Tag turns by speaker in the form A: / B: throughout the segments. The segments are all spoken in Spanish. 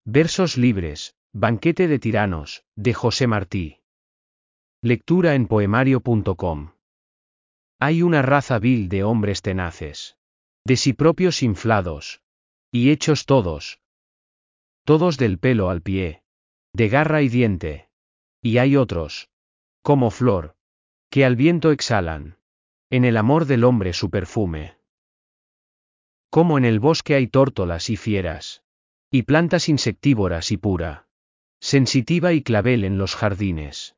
A: Versos libres, Banquete de tiranos, de José Martí. Lectura en poemario.com. Hay una raza vil de hombres tenaces, de sí propios inflados, y hechos todos del pelo al pie, de garra y diente. Y hay otros, como flor, que al viento exhalan, en el amor del hombre su perfume. Como en el bosque hay tórtolas y fieras, y plantas insectívoras y pura, sensitiva y clavel en los jardines.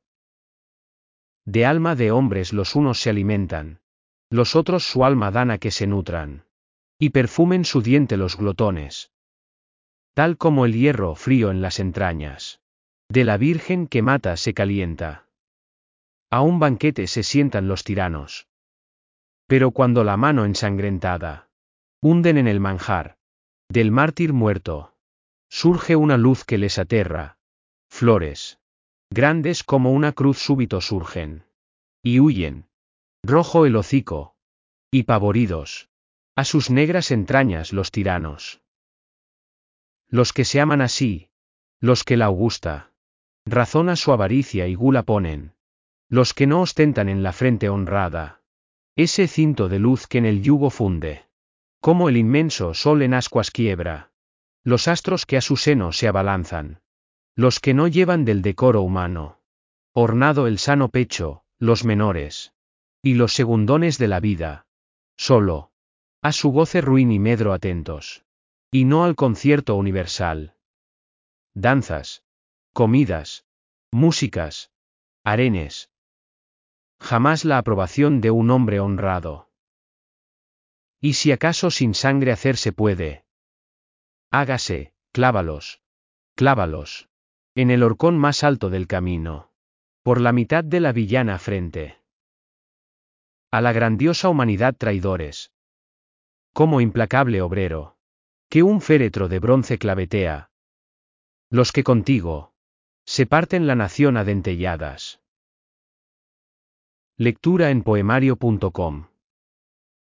A: De alma de hombres los unos se alimentan, los otros su alma dan a que se nutran, y perfumen su diente los glotones. Tal como el hierro frío en las entrañas de la virgen que mata se calienta. A un banquete se sientan los tiranos. Pero cuando la mano ensangrentada hunden en el manjar del mártir muerto, surge una luz que les aterra. Flores grandes como una cruz súbito surgen. Y huyen, rojo el hocico, y pavoridos, a sus negras entrañas los tiranos. Los que se aman así, los que la augusta razón a su avaricia y gula ponen, los que no ostentan en la frente honrada ese cinto de luz que en el yugo funde, como el inmenso sol en ascuas quiebra, los astros que a su seno se abalanzan, los que no llevan del decoro humano ornado el sano pecho, los menores y los segundones de la vida, solo a su goce ruin y medro atentos, y no al concierto universal. Danzas, comidas, músicas, arenes. Jamás la aprobación de un hombre honrado. Y si acaso sin sangre hacerse puede, hágase, clávalos, en el horcón más alto del camino, por la mitad de la villana frente. A la grandiosa humanidad traidores, como implacable obrero, que un féretro de bronce clavetea, los que contigo se parten la nación a dentelladas. Lectura en poemario.com